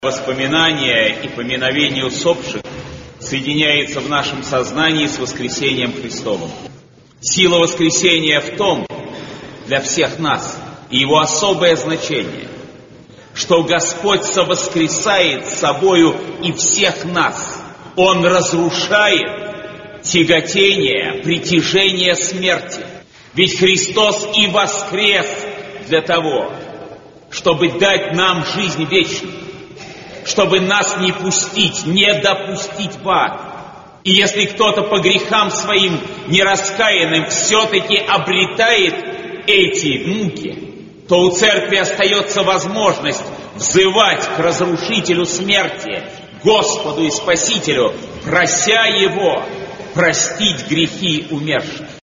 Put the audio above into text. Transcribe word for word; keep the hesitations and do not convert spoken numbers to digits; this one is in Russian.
Воспоминание и поминовение усопших соединяется в нашем сознании с воскресением Христовым. Сила воскресения в том, для всех нас, и его особое значение, что Господь совоскресает с собою и всех нас. Он разрушает тяготение, притяжение смерти. Ведь Христос и воскрес для того, чтобы дать нам жизнь вечную, чтобы нас не пустить, не допустить в ад. И если кто-то по грехам своим нераскаянным все-таки обретает эти муки, то у церкви остается возможность взывать к разрушителю смерти, Господу и Спасителю, прося Его простить грехи умерших.